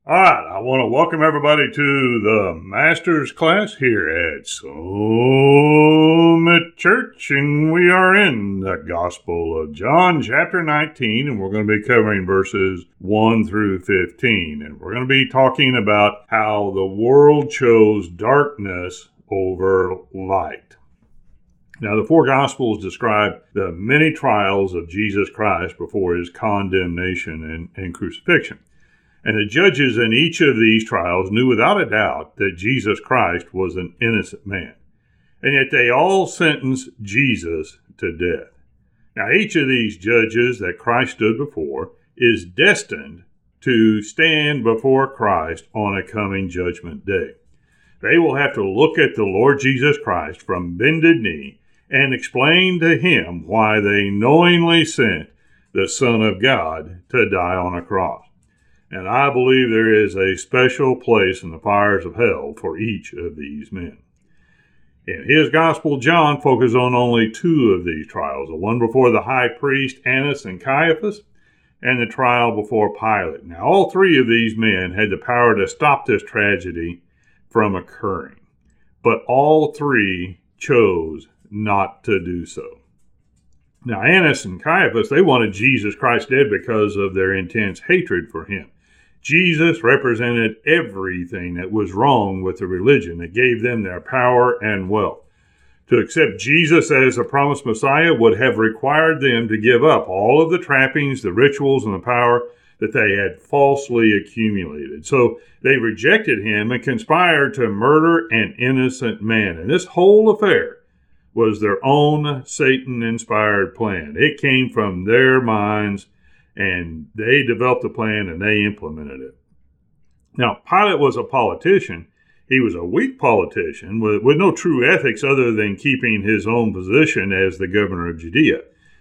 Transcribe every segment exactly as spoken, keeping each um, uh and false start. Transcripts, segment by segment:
All right, I want to welcome everybody to the Master's class here at Summit Church, and we are in the Gospel of John, chapter nineteen, and we're going to be covering verses one through fifteen, and we're going to be talking about how the world chose darkness over light. Now, the four Gospels describe the many trials of Jesus Christ before his condemnation and, and crucifixion. And the judges in each of these trials knew without a doubt that Jesus Christ was an innocent man. And yet they all sentenced Jesus to death. Now, each of these judges that Christ stood before is destined to stand before Christ on a coming judgment day. They will have to look at the Lord Jesus Christ from bended knee and explain to him why they knowingly sent the Son of God to die on a cross. And I believe there is a special place in the fires of hell for each of these men. In his gospel, John focuses on only two of these trials, the one before the high priest Annas and Caiaphas, and the trial before Pilate. Now, all three of these men had the power to stop this tragedy from occurring, but all three chose not to do so. Now, Annas and Caiaphas, they wanted Jesus Christ dead because of their intense hatred for him. Jesus represented everything that was wrong with the religion that gave them their power and wealth. To accept Jesus as the promised Messiah would have required them to give up all of the trappings, the rituals, and the power that they had falsely accumulated. So they rejected him and conspired to murder an innocent man. And this whole affair was their own Satan-inspired plan. It came from their minds, and they developed a plan and they implemented it. Now, Pilate was a politician. He was a weak politician with, with no true ethics other than keeping his own position as the governor of Judea.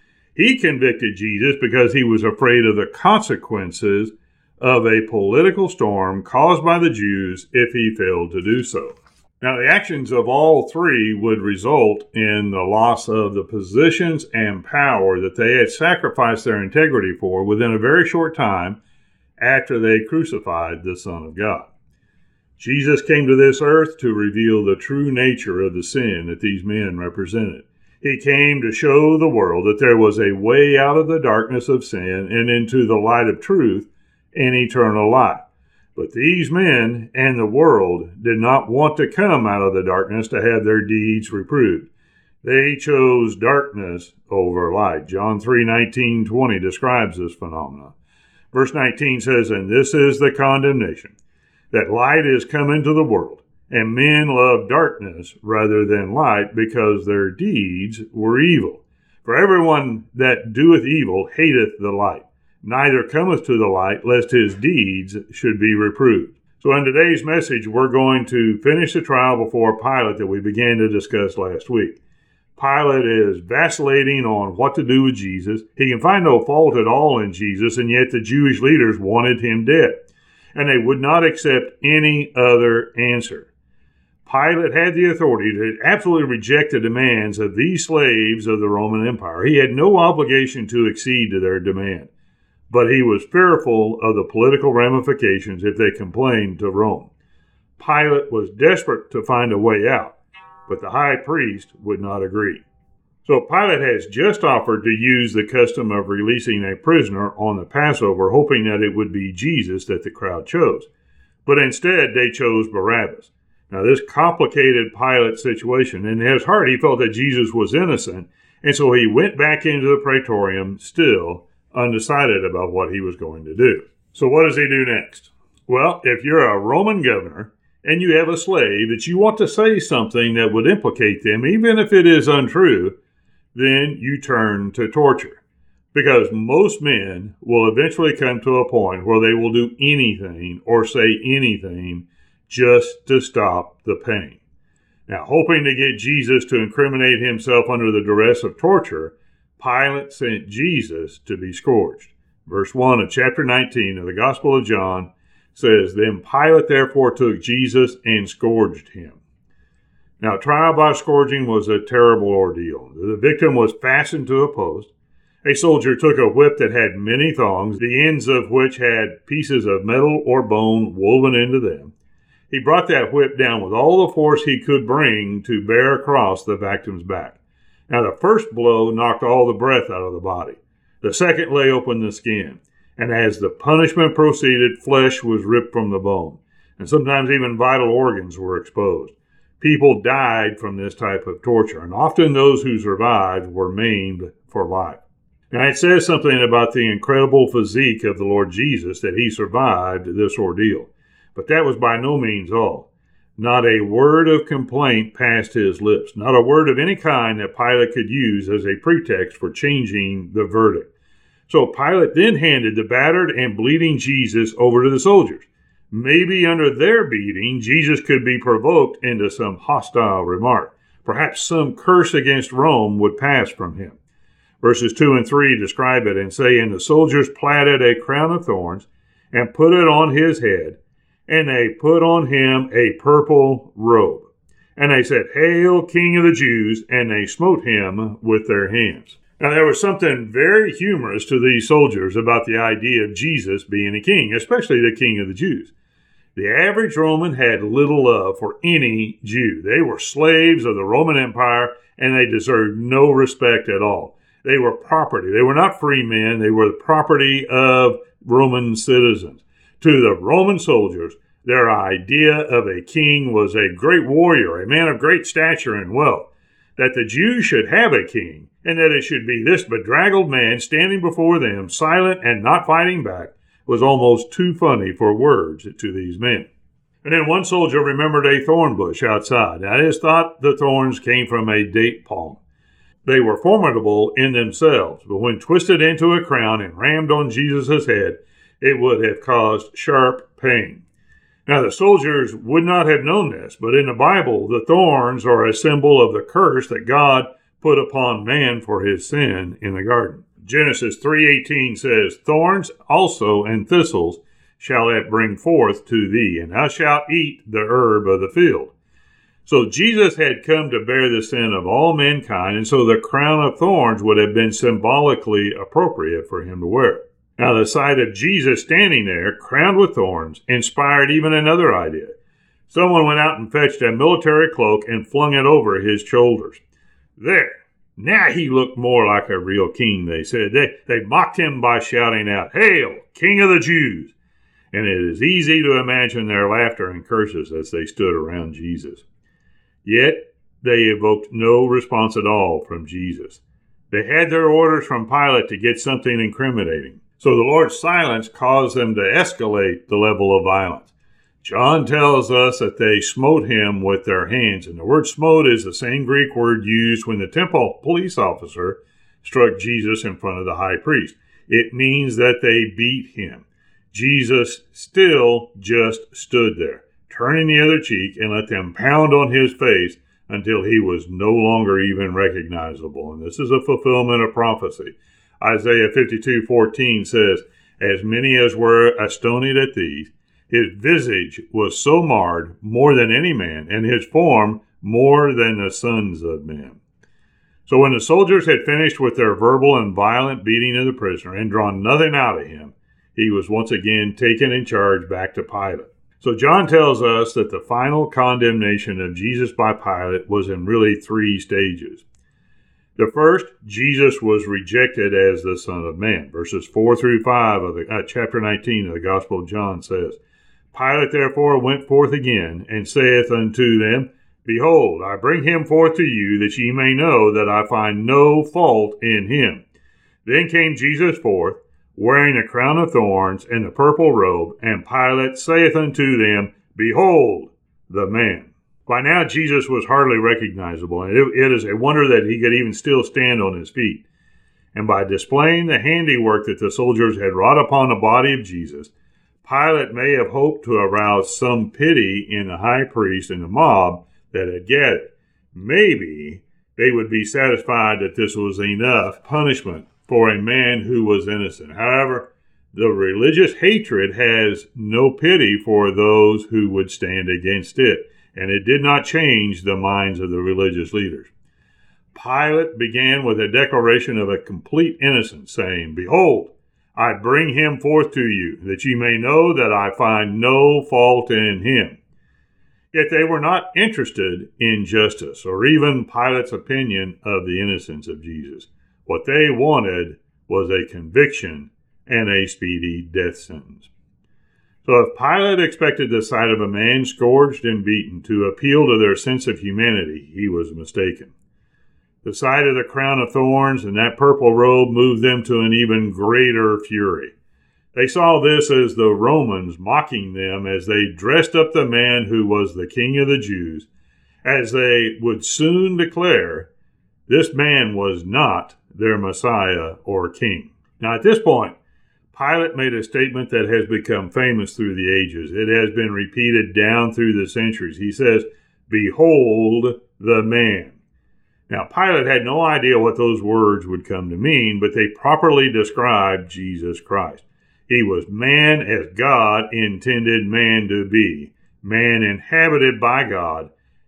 He convicted Jesus because he was afraid of the consequences of a political storm caused by the Jews if he failed to do so. Now, the actions of all three would result in the loss of the positions and power that they had sacrificed their integrity for within a very short time after they crucified the Son of God. Jesus came to this earth to reveal the true nature of the sin that these men represented. He came to show the world that there was a way out of the darkness of sin and into the light of truth and eternal life. But these men and the world did not want to come out of the darkness to have their deeds reproved. They chose darkness over light. John three nineteen twenty describes this phenomenon. Verse nineteen says, "And this is the condemnation, that light is come into the world, and men love darkness rather than light, because their deeds were evil. For everyone that doeth evil hateth the light, neither cometh to the light, lest his deeds should be reproved." So in today's message, we're going to finish the trial before Pilate that we began to discuss last week. Pilate is vacillating on what to do with Jesus. He can find no fault at all in Jesus, and yet the Jewish leaders wanted him dead, and they would not accept any other answer. Pilate had the authority to absolutely reject the demands of these slaves of the Roman Empire. He had no obligation to accede to their demand. But he was fearful of the political ramifications if they complained to Rome. Pilate was desperate to find a way out, but the high priest would not agree. So Pilate has just offered to use the custom of releasing a prisoner on the Passover, hoping that it would be Jesus that the crowd chose. But instead, they chose Barabbas. Now, this complicated Pilate's situation. In his heart, he felt that Jesus was innocent, and so he went back into the praetorium still undecided about what he was going to do. So what does he do next? Well, if you're a Roman governor and you have a slave that you want to say something that would implicate them, even if it is untrue, then you turn to torture. Because most men will eventually come to a point where they will do anything or say anything just to stop the pain. Now, hoping to get Jesus to incriminate himself under the duress of torture, Pilate sent Jesus to be scourged. Verse one of chapter nineteen of the Gospel of John says, "Then Pilate therefore took Jesus and scourged him." Now, trial by scourging was a terrible ordeal. The victim was fastened to a post, A soldier took a whip that had many thongs, the ends of which had pieces of metal or bone woven into them. He brought that whip down with all the force he could bring to bear across the victim's back. Now the first blow knocked all the breath out of the body. The second lay open the skin. And as the punishment proceeded, flesh was ripped from the bone. And sometimes even vital organs were exposed. People died from this type of torture, and often those who survived were maimed for life. Now it says something about the incredible physique of the Lord Jesus that he survived this ordeal. But that was by no means all. Not a word of complaint passed his lips, not a word of any kind that Pilate could use as a pretext for changing the verdict. So Pilate then handed the battered and bleeding Jesus over to the soldiers. Maybe under their beating, Jesus could be provoked into some hostile remark. Perhaps some curse against Rome would pass from him. Verses two and three describe it and say, "And the soldiers platted a crown of thorns and put it on his head, and they put on him a purple robe. And they said, 'Hail, King of the Jews,' and they smote him with their hands." Now, there was something very humorous to these soldiers about the idea of Jesus being a king, especially the King of the Jews. The average Roman had little love for any Jew. They were slaves of the Roman Empire, and they deserved no respect at all. They were property. They were not free men. They were the property of Roman citizens. To the Roman soldiers, their idea of a king was a great warrior, a man of great stature and wealth. That the Jews should have a king, and that it should be this bedraggled man standing before them, silent and not fighting back, was almost too funny for words to these men. And then one soldier remembered a thorn bush outside. Now, it is thought the thorns came from a date palm. They were formidable in themselves, but when twisted into a crown and rammed on Jesus' head, it would have caused sharp pain. Now, the soldiers would not have known this, but in the Bible, the thorns are a symbol of the curse that God put upon man for his sin in the garden. Genesis three eighteen says, "Thorns also and thistles shall it bring forth to thee, and thou shalt eat the herb of the field." So Jesus had come to bear the sin of all mankind, and so the crown of thorns would have been symbolically appropriate for him to wear. Now, the sight of Jesus standing there, crowned with thorns, inspired even another idea. Someone went out and fetched a military cloak and flung it over his shoulders. There, now he looked more like a real king, they said. They, they mocked him by shouting out, "Hail, King of the Jews!" And it is easy to imagine their laughter and curses as they stood around Jesus. Yet, they evoked no response at all from Jesus. They had their orders from Pilate to get something incriminating. So the Lord's silence caused them to escalate the level of violence. John tells us that they smote him with their hands, and the word smote is the same Greek word used when the temple police officer struck Jesus in front of the high priest. It means that they beat him. Jesus still just stood there, turning the other cheek, and let them pound on his face until he was no longer even recognizable. And this is a fulfillment of prophecy. Isaiah fifty-two fourteen says, "As many as were astonied at these, his visage was so marred more than any man, and his form more than the sons of men." So when the soldiers had finished with their verbal and violent beating of the prisoner and drawn nothing out of him, he was once again taken in charge back to Pilate. So John tells us that the final condemnation of Jesus by Pilate was in really three stages. The first, Jesus was rejected as the Son of Man. Verses four through five of the, uh, chapter nineteen of the Gospel of John says, "Pilate therefore went forth again, and saith unto them, Behold, I bring him forth to you, that ye may know that I find no fault in him. Then came Jesus forth, wearing a crown of thorns and the purple robe, and Pilate saith unto them, Behold the man." By now, Jesus was hardly recognizable, and it, it is a wonder that he could even still stand on his feet. And by displaying the handiwork that the soldiers had wrought upon the body of Jesus, Pilate may have hoped to arouse some pity in the high priest and the mob that had gathered. Maybe they would be satisfied that this was enough punishment for a man who was innocent. However, the religious hatred has no pity for those who would stand against it. And it did not change the minds of the religious leaders. Pilate began with a declaration of a complete innocence, saying, "Behold, I bring him forth to you, that ye may know that I find no fault in him." Yet they were not interested in justice or even Pilate's opinion of the innocence of Jesus. What they wanted was a conviction and a speedy death sentence. So if Pilate expected the sight of a man scourged and beaten to appeal to their sense of humanity, he was mistaken. The sight of the crown of thorns and that purple robe moved them to an even greater fury. They saw this as the Romans mocking them as they dressed up the man who was the King of the Jews, as they would soon declare this man was not their Messiah or King. Now at this point, Pilate made a statement that has become famous through the ages. It has been repeated down through the centuries. He says, "Behold the man." Now, Pilate had no idea what those words would come to mean, but they properly described Jesus Christ. He was man as God intended man to be, man inhabited by God.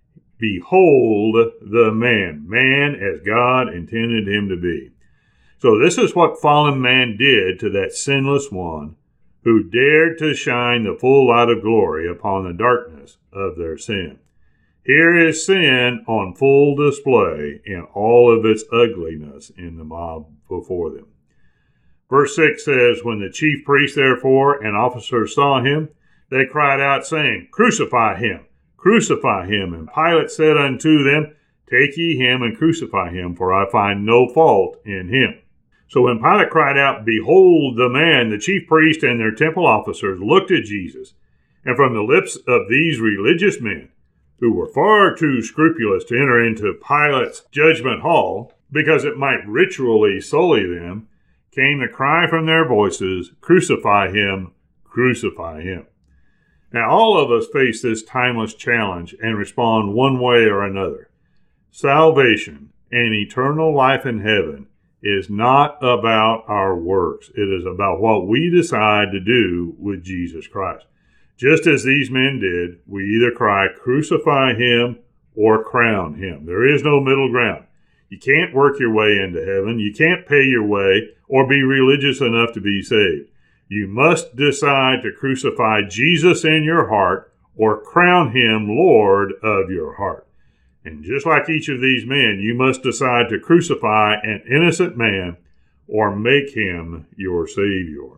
Behold the man, man as God intended him to be. So this is what fallen man did to that sinless one who dared to shine the full light of glory upon the darkness of their sin. Here is sin on full display in all of its ugliness in the mob before them. Verse six says, "When the chief priests therefore and officers saw him, they cried out, saying, Crucify him, crucify him. And Pilate said unto them, Take ye him and crucify him, for I find no fault in him." So when Pilate cried out, "Behold the man," the chief priests and their temple officers looked at Jesus, and from the lips of these religious men, who were far too scrupulous to enter into Pilate's judgment hall, because it might ritually sully them, came the cry from their voices, "Crucify him, crucify him." Now all of us face this timeless challenge and respond one way or another. Salvation and eternal life in heaven is not about our works. It is about what we decide to do with Jesus Christ. Just as these men did, we either cry, "Crucify him," or "Crown him." There is no middle ground. You can't work your way into heaven. You can't pay your way or be religious enough to be saved. You must decide to crucify Jesus in your heart or crown him Lord of your heart. And just like each of these men, you must decide to crucify an innocent man or make him your Savior.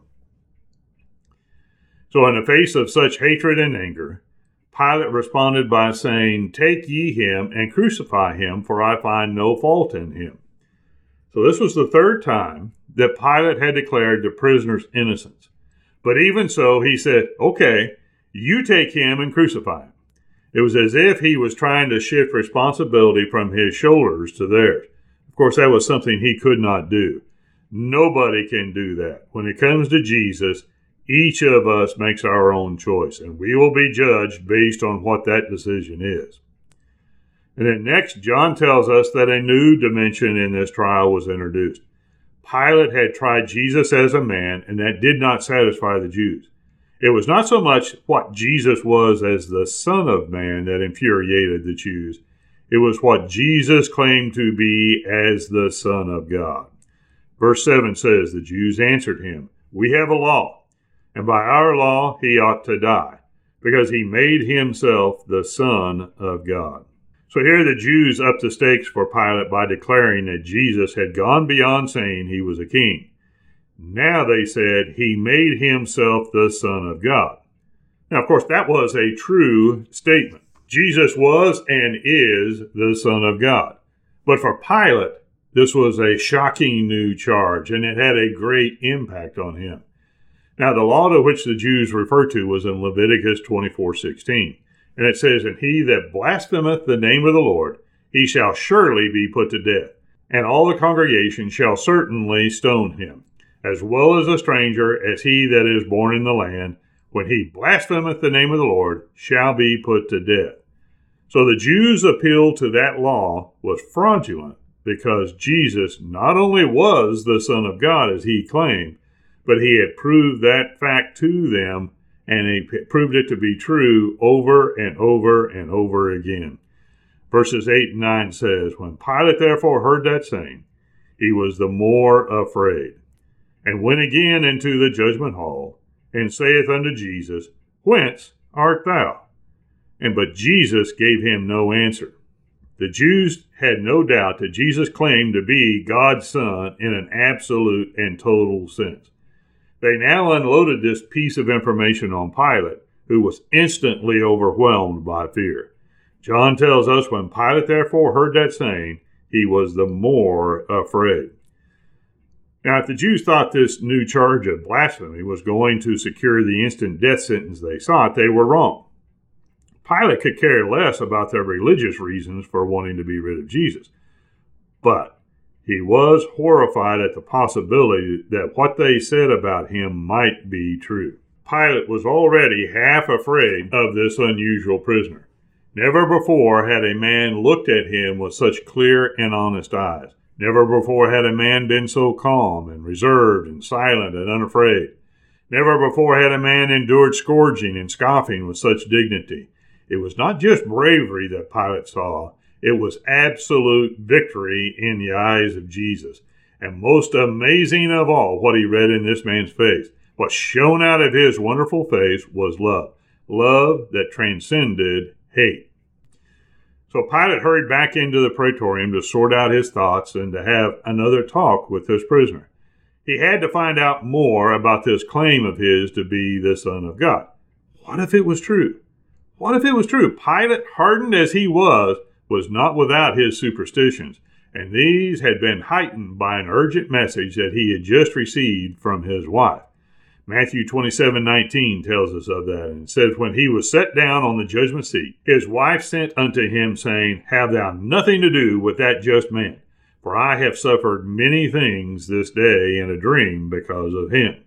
So in the face of such hatred and anger, Pilate responded by saying, "Take ye him and crucify him, for I find no fault in him." So this was the third time that Pilate had declared the prisoner's innocence. But even so, he said, "Okay, you take him and crucify him." It was as if he was trying to shift responsibility from his shoulders to theirs. Of course, that was something he could not do. Nobody can do that. When it comes to Jesus, each of us makes our own choice, and we will be judged based on what that decision is. And then next, John tells us that a new dimension in this trial was introduced. Pilate had tried Jesus as a man, and that did not satisfy the Jews. It was not so much what Jesus was as the Son of Man that infuriated the Jews. It was what Jesus claimed to be as the Son of God. Verse seven says, "The Jews answered him, We have a law, and by our law he ought to die, because he made himself the Son of God." So here the Jews upped the stakes for Pilate by declaring that Jesus had gone beyond saying he was a king. Now they said he made himself the Son of God. Now, of course, that was a true statement. Jesus was and is the Son of God. But for Pilate, this was a shocking new charge, and it had a great impact on him. Now, the law to which the Jews refer to was in Leviticus twenty-four sixteen. And it says, "And he that blasphemeth the name of the Lord, he shall surely be put to death, and all the congregation shall certainly stone him, as well as a stranger, as he that is born in the land, when he blasphemeth the name of the Lord, shall be put to death." So the Jews' appeal to that law was fraudulent, because Jesus not only was the Son of God, as he claimed, but he had proved that fact to them, and he proved it to be true over and over and over again. Verses eight and nine says, When Pilate therefore heard that saying, he was the more afraid, and went again into the judgment hall, and saith unto Jesus, Whence art thou? And but Jesus gave him no answer. The Jews had no doubt that Jesus claimed to be God's Son in an absolute and total sense. They now unloaded this piece of information on Pilate, who was instantly overwhelmed by fear. John tells us, when Pilate therefore heard that saying, he was the more afraid. Now, if the Jews thought this new charge of blasphemy was going to secure the instant death sentence they sought, they were wrong. Pilate could care less about their religious reasons for wanting to be rid of Jesus. But he was horrified at the possibility that what they said about him might be true. Pilate was already half afraid of this unusual prisoner. Never before had a man looked at him with such clear and honest eyes. Never before had a man been so calm and reserved and silent and unafraid. Never before had a man endured scourging and scoffing with such dignity. It was not just bravery that Pilate saw, it was absolute victory in the eyes of Jesus. And most amazing of all, what he read in this man's face, what shone out of his wonderful face was love. Love that transcended hate. So Pilate hurried back into the praetorium to sort out his thoughts and to have another talk with this prisoner. He had to find out more about this claim of his to be the Son of God. What if it was true? What if it was true? Pilate, hardened as he was, was not without his superstitions, and these had been heightened by an urgent message that he had just received from his wife. Matthew twenty-seven nineteen tells us of that, and it says, When he was set down on the judgment seat, his wife sent unto him, saying, Have thou nothing to do with that just man, for I have suffered many things this day in a dream because of him.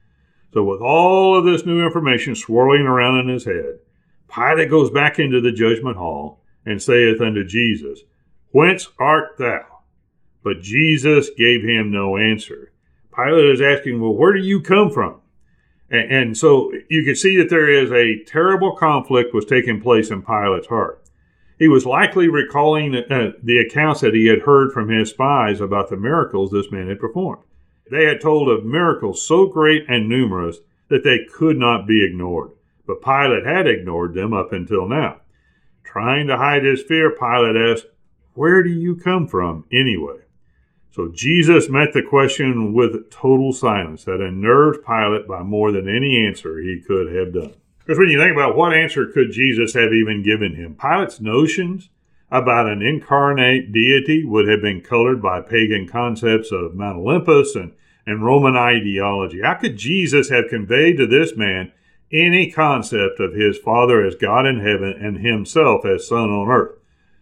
So with all of this new information swirling around in his head, Pilate goes back into the judgment hall, and saith unto Jesus, Whence art thou? But Jesus gave him no answer. Pilate is asking, Well, where do you come from? And, and so you can see that there is a terrible conflict was taking place in Pilate's heart. He was likely recalling uh, the accounts that he had heard from his spies about the miracles this man had performed. They had told of miracles so great and numerous that they could not be ignored. But Pilate had ignored them up until now. Trying to hide his fear, Pilate asked, Where do you come from anyway? So Jesus met the question with total silence that unnerved Pilate by more than any answer he could have done. Because when you think about what answer could Jesus have even given him, Pilate's notions about an incarnate deity would have been colored by pagan concepts of Mount Olympus and, and Roman ideology. How could Jesus have conveyed to this man any concept of his Father as God in heaven and himself as Son on earth?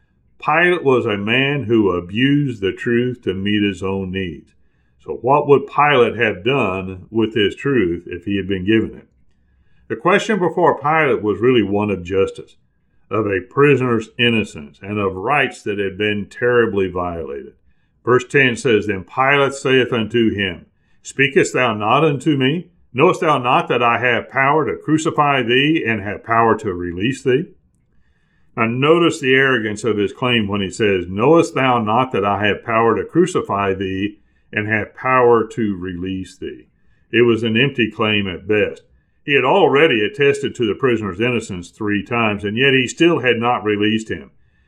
Pilate was a man who abused the truth to meet his own needs. So what would Pilate have done with his truth if he had been given it? The question before Pilate was really one of justice, of a prisoner's innocence, and of rights that had been terribly violated. Verse ten says, Then Pilate saith unto him, Speakest thou not unto me? Knowest thou not that I have power to crucify thee and have power to release thee? Now notice the arrogance of his claim when he says, Knowest thou not that I have power to crucify thee and have power to release thee? It was an empty claim at best. He had already attested to the prisoner's innocence three times, and yet he still had not released him.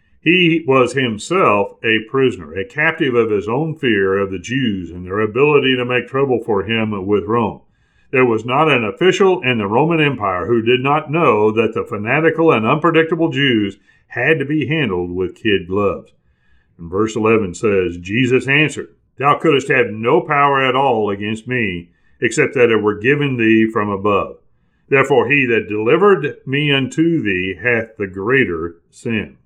He was himself a prisoner, a captive of his own fear of the Jews and their ability to make trouble for him with Rome. There was not an official in the Roman Empire who did not know that the fanatical and unpredictable Jews had to be handled with kid gloves. And verse eleven says, Jesus answered, Thou couldst have no power at all against me, except that it were given thee from above. Therefore he that delivered me unto thee hath the greater sin.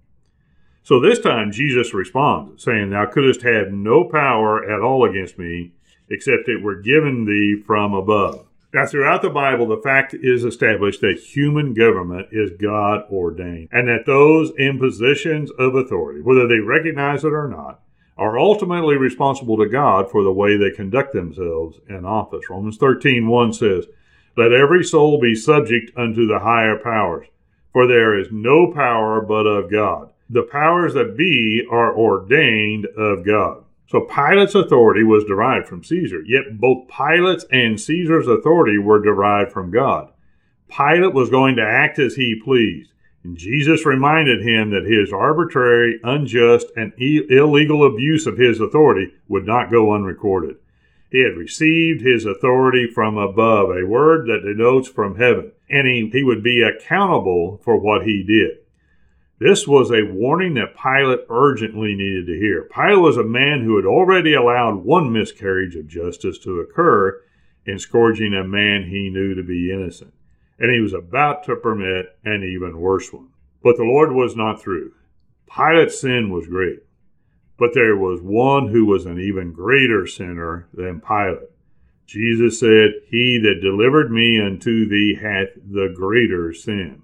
So this time Jesus responds, saying, Thou couldst have no power at all against me, except it were given thee from above. Now, throughout the Bible, the fact is established that human government is God-ordained, and that those in positions of authority, whether they recognize it or not, are ultimately responsible to God for the way they conduct themselves in office. Romans thirteen one says, Let every soul be subject unto the higher powers, for there is no power but of God. The powers that be are ordained of God. So Pilate's authority was derived from Caesar, yet both Pilate's and Caesar's authority were derived from God. Pilate was going to act as he pleased, and Jesus reminded him that his arbitrary, unjust, and e- illegal abuse of his authority would not go unrecorded. He had received his authority from above, a word that denotes from heaven, and he, he would be accountable for what he did. This was a warning that Pilate urgently needed to hear. Pilate was a man who had already allowed one miscarriage of justice to occur in scourging a man he knew to be innocent, and he was about to permit an even worse one. But the Lord was not through. Pilate's sin was great, but there was one who was an even greater sinner than Pilate. Jesus said, "He that delivered me unto thee hath the greater sin."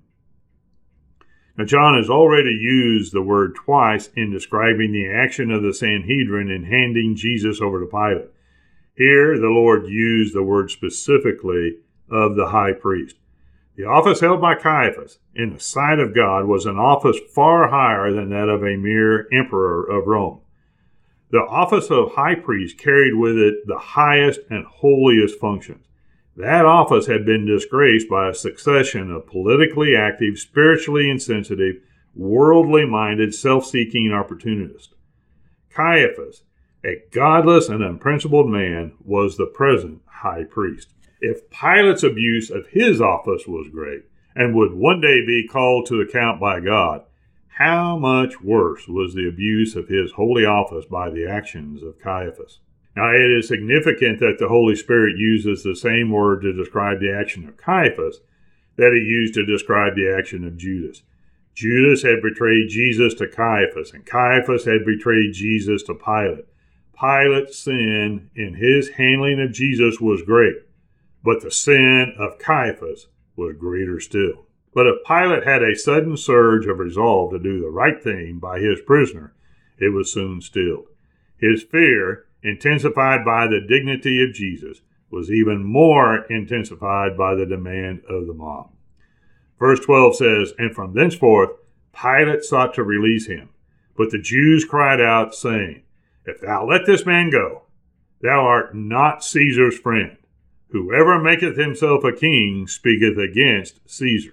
Now, John has already used the word twice in describing the action of the Sanhedrin in handing Jesus over to Pilate. Here, the Lord used the word specifically of the high priest. The office held by Caiaphas in the sight of God was an office far higher than that of a mere emperor of Rome. The office of high priest carried with it the highest and holiest functions. That office had been disgraced by a succession of politically active, spiritually insensitive, worldly-minded, self-seeking opportunists. Caiaphas, a godless and unprincipled man, was the present high priest. If Pilate's abuse of his office was great and would one day be called to account by God, how much worse was the abuse of his holy office by the actions of Caiaphas? Now, it is significant that the Holy Spirit uses the same word to describe the action of Caiaphas that he used to describe the action of Judas. Judas had betrayed Jesus to Caiaphas, and Caiaphas had betrayed Jesus to Pilate. Pilate's sin in his handling of Jesus was great, but the sin of Caiaphas was greater still. But if Pilate had a sudden surge of resolve to do the right thing by his prisoner, it was soon stilled. His fear, intensified by the dignity of Jesus, was even more intensified by the demand of the mob. Verse twelve says, "And from thenceforth Pilate sought to release him. But the Jews cried out, saying, If thou let this man go, thou art not Caesar's friend. Whoever maketh himself a king speaketh against Caesar."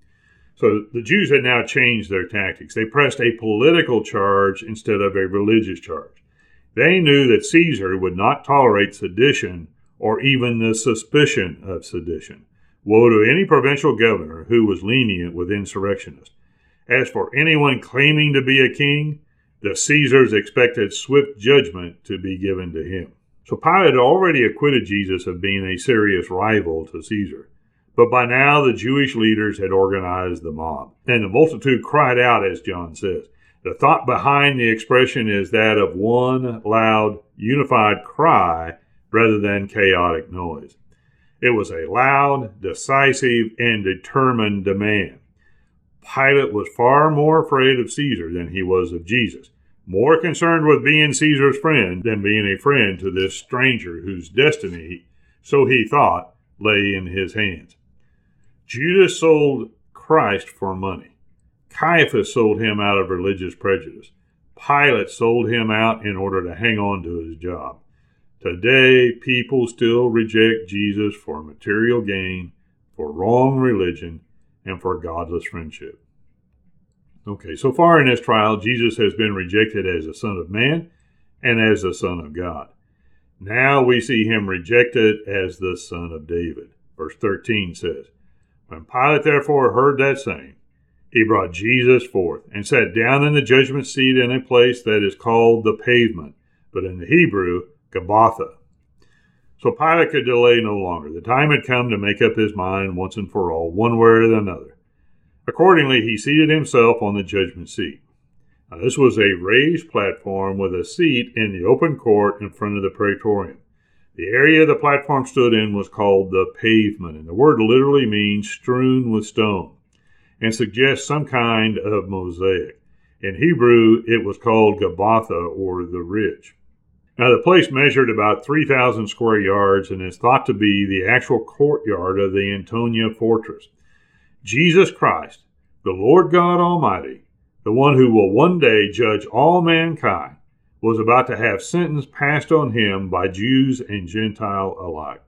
So the Jews had now changed their tactics. They pressed a political charge instead of a religious charge. They knew that Caesar would not tolerate sedition or even the suspicion of sedition. Woe to any provincial governor who was lenient with insurrectionists. As for anyone claiming to be a king, the Caesars expected swift judgment to be given to him. So Pilate had already acquitted Jesus of being a serious rival to Caesar. But by now the Jewish leaders had organized the mob, and the multitude cried out, as John says. The thought behind the expression is that of one loud, unified cry rather than chaotic noise. It was a loud, decisive, and determined demand. Pilate was far more afraid of Caesar than he was of Jesus, more concerned with being Caesar's friend than being a friend to this stranger whose destiny, so he thought, lay in his hands. Judas sold Christ for money. Caiaphas sold him out of religious prejudice. Pilate sold him out in order to hang on to his job. Today, people still reject Jesus for material gain, for wrong religion, and for godless friendship. Okay, so far in this trial, Jesus has been rejected as the Son of Man and as the Son of God. Now we see him rejected as the Son of David. Verse thirteen says, "When Pilate therefore heard that saying, he brought Jesus forth, and sat down in the judgment seat in a place that is called the Pavement, but in the Hebrew, Gabbatha." So Pilate could delay no longer. The time had come to make up his mind once and for all, one way or another. Accordingly, he seated himself on the judgment seat. Now, this was a raised platform with a seat in the open court in front of the praetorium. The area the platform stood in was called the Pavement, and the word literally means strewn with stone, and suggests some kind of mosaic. In Hebrew, it was called Gabbatha, or the Ridge. Now, the place measured about three thousand square yards and is thought to be the actual courtyard of the Antonia fortress. Jesus Christ, the Lord God Almighty, the one who will one day judge all mankind, was about to have sentence passed on him by Jews and Gentile alike.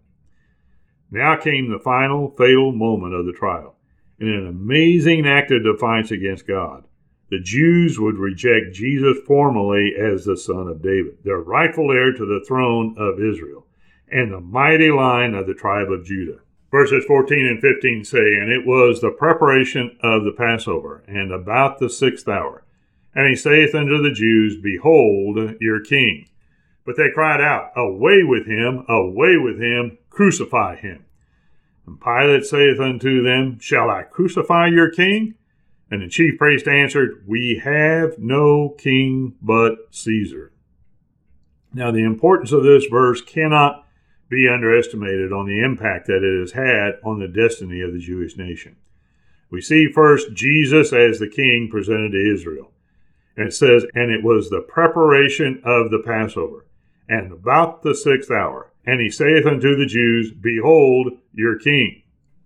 Now came the final, fatal moment of the trial. In an amazing act of defiance against God, the Jews would reject Jesus formally as the Son of David, their rightful heir to the throne of Israel, and the mighty line of the tribe of Judah. Verses fourteen and fifteen say, And it was the preparation of the Passover, and about the sixth hour. And he saith unto the Jews, Behold your king. But they cried out, Away with him, away with him, crucify him. And Pilate saith unto them, Shall I crucify your king? And the chief priest answered, We have no king but Caesar. Now the importance of this verse cannot be underestimated on the impact that it has had on the destiny of the Jewish nation. We see first Jesus as the king presented to Israel. And it says, And it was the preparation of the Passover, and about the sixth hour. And he saith unto the Jews, Behold your king.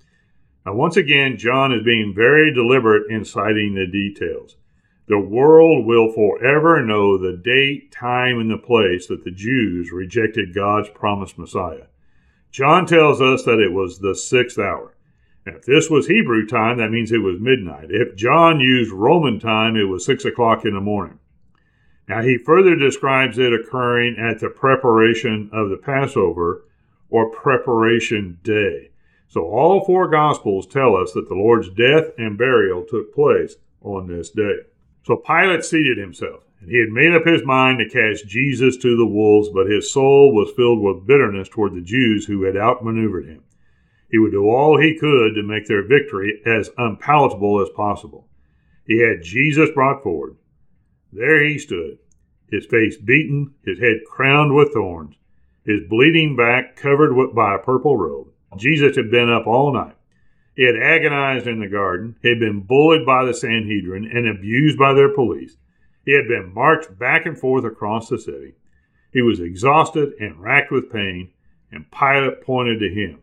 Now once again, John is being very deliberate in citing the details. The world will forever know the date, time, and the place that the Jews rejected God's promised Messiah. John tells us that it was the sixth hour. And if this was Hebrew time, that means it was midnight. If John used Roman time, it was six o'clock in the morning. Now he further describes it occurring at the preparation of the Passover, or preparation day. So all four Gospels tell us that the Lord's death and burial took place on this day. So Pilate seated himself, and he had made up his mind to cast Jesus to the wolves, but his soul was filled with bitterness toward the Jews who had outmaneuvered him. He would do all he could to make their victory as unpalatable as possible. He had Jesus brought forward. There he stood, his face beaten, his head crowned with thorns, his bleeding back covered with, by a purple robe. Jesus had been up all night. He had agonized in the garden. He had been bullied by the Sanhedrin and abused by their police. He had been marched back and forth across the city. He was exhausted and racked with pain, and Pilate pointed to him.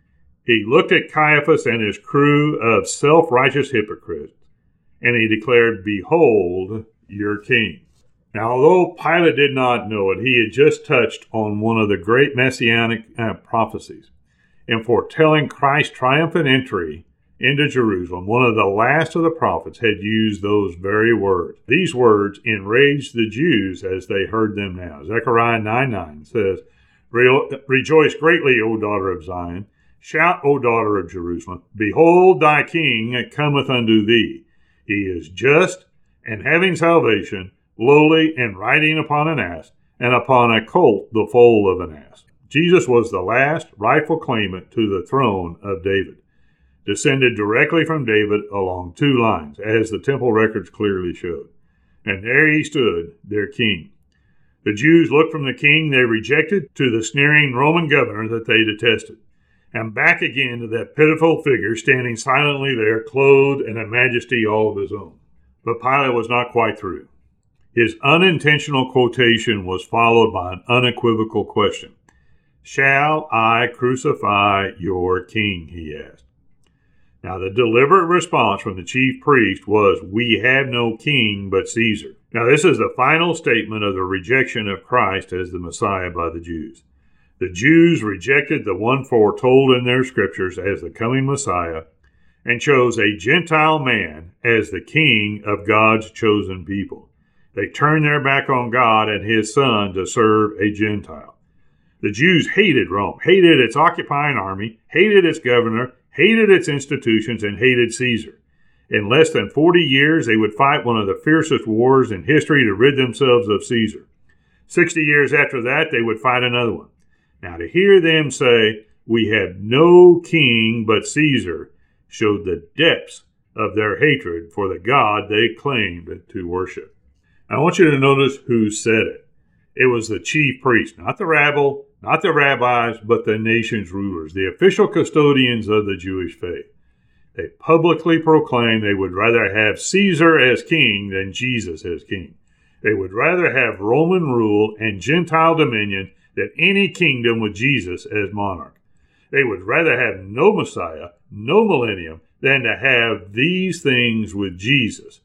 He looked at Caiaphas and his crew of self-righteous hypocrites, and he declared, Behold your king. Now, although Pilate did not know it, he had just touched on one of the great messianic uh, prophecies. In foretelling Christ's triumphant entry into Jerusalem, one of the last of the prophets had used those very words. These words enraged the Jews as they heard them now. Zechariah nine nine says, Rejoice greatly, O daughter of Zion. Shout, O daughter of Jerusalem. Behold, thy king cometh unto thee. He is just and having salvation, lowly and riding upon an ass, and upon a colt the foal of an ass. Jesus was the last rightful claimant to the throne of David, descended directly from David along two lines, as the temple records clearly showed. And there he stood, their king. The Jews looked from the king they rejected to the sneering Roman governor that they detested, and back again to that pitiful figure standing silently there, clothed in a majesty all of his own. But Pilate was not quite through. His unintentional quotation was followed by an unequivocal question. Shall I crucify your king? He asked. Now, the deliberate response from the chief priest was, We have no king but Caesar. Now, this is the final statement of the rejection of Christ as the Messiah by the Jews. The Jews rejected the one foretold in their scriptures as the coming Messiah and chose a Gentile man as the king of God's chosen people. They turned their back on God and his son to serve a Gentile. The Jews hated Rome, hated its occupying army, hated its governor, hated its institutions, and hated Caesar. In less than forty years, they would fight one of the fiercest wars in history to rid themselves of Caesar. Sixty years after that, they would fight another one. Now, to hear them say, We have no king but Caesar, showed the depths of their hatred for the God they claimed to worship. I want you to notice who said it. It was the chief priest, not the rabble, not the rabbis, but the nation's rulers, the official custodians of the Jewish faith. They publicly proclaimed they would rather have Caesar as king than Jesus as king. They would rather have Roman rule and Gentile dominion than any kingdom with Jesus as monarch. They would rather have no Messiah, no millennium, than to have these things with Jesus.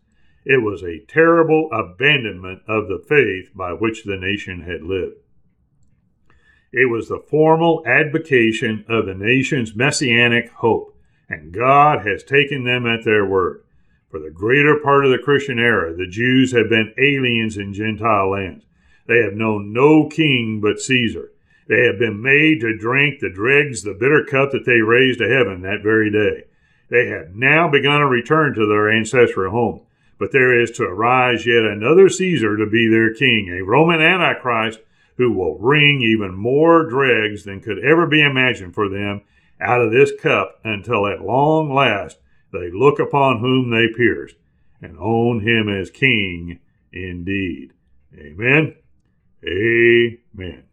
It was a terrible abandonment of the faith by which the nation had lived. It was the formal advocation of the nation's messianic hope, and God has taken them at their word. For the greater part of the Christian era, the Jews have been aliens in Gentile lands. They have known no king but Caesar. They have been made to drink the dregs, the bitter cup that they raised to heaven that very day. They have now begun a return to their ancestral home. But there is to arise yet another Caesar to be their king, a Roman Antichrist who will wring even more dregs than could ever be imagined for them out of this cup until at long last they look upon whom they pierced and own him as king indeed. Amen. Amen.